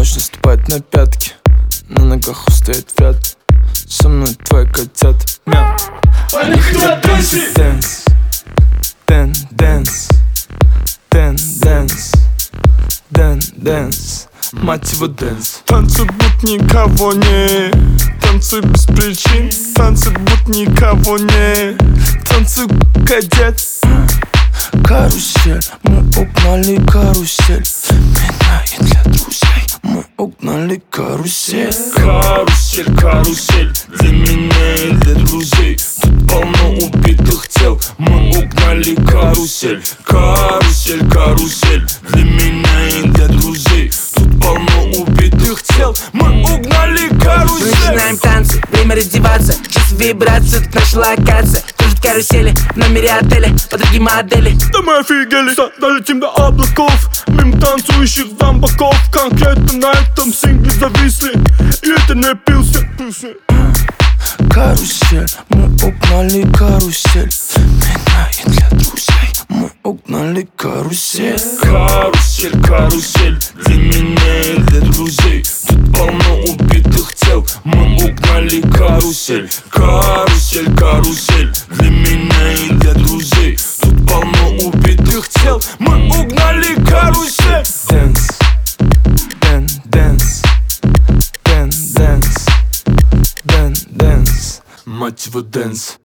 Можешь наступать на пятки, на ногах устоять вряд. Со мной твои котята, мяу. Они хотят дэнсить. Дэнс, дэнс, дэнс, дэнс, мать его дэнс. Танцы будто никого не, танцы без причин. Танцы будто никого не, танцы кадет. Карусель, мы угнали карусель. Меня и для друзей мы угнали карусель. Карусель, карусель, для меня и для друзей. Тут полно убитых тел, мы угнали карусель. Карусель, карусель, для меня и для друзей. Тут полно убитых тел, мы угнали карусель. Мы начинаем танцы, время раздеваться. Чувство вибрации, тут наша локация. Кружат карусели в номере отеля, подруги модели. Да мы офигели, долетим до облаков. Мимо танцующих зомбаков. Конкретно на этом сингле зависли. И это не пился. Карусель, мы угнали карусель. Меня и для друзей мы угнали карусель. Карусель, карусель, для меня и для друзей. Тут полно убитых тел, мы угнали карусель. Карусель, карусель, для меня и для друзей. Тут полно убитых тел, мы угнали карусель. Дэнс, дэнс, дэнс, дэнс, мать его дэнс.